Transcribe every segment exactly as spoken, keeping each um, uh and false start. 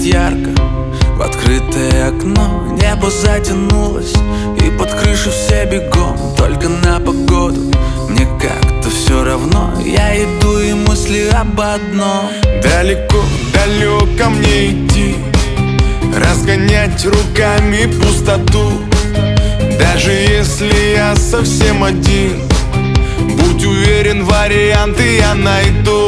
ярко в открытое окно. Небо затянулось, и под крышу все бегом. Только на погоду мне как-то все равно. Я иду, и мысли об одном: далеко, далеко мне идти, разгонять руками пустоту. Даже если я совсем один, будь уверен, варианты я найду.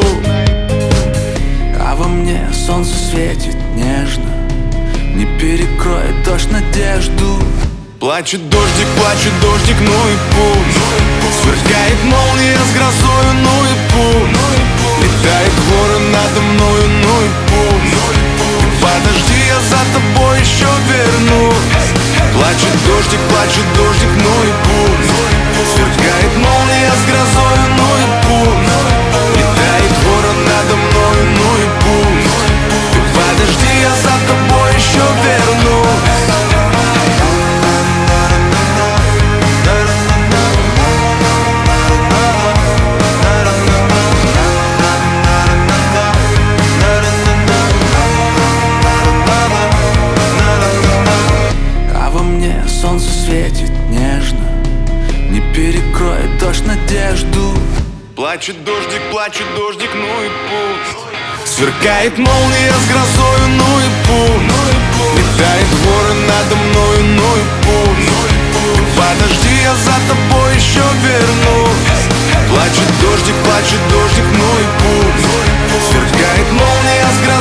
А во мне солнце светит нежно, не перекроет дождь надежду. Плачет дождик, плачет дождик, ну и пусть. Сверкает молния с грозою, ну и пусть. Летает ворон надо мною, ну и пусть. Подожди, я за тобой еще вернусь. Плачет дождик, плачет дождик, ну и пусть. Сверкает молния с грозою, ну и пусть. Летает ворон надо мною, ну и пусть. Подожди, я за тобой еще вернусь. Солнце светит нежно, не перекроет дождь надежду. Плачет дождик, плачет дождик, ну и пусть. Сверкает молния с грозою, ну и пусть. Летает ворон надо мною, ну и пусть. Подожди, я за тобой еще вернусь. Плачет дождик, плачет дождик, ну и пусть. Сверкает молния с грозою.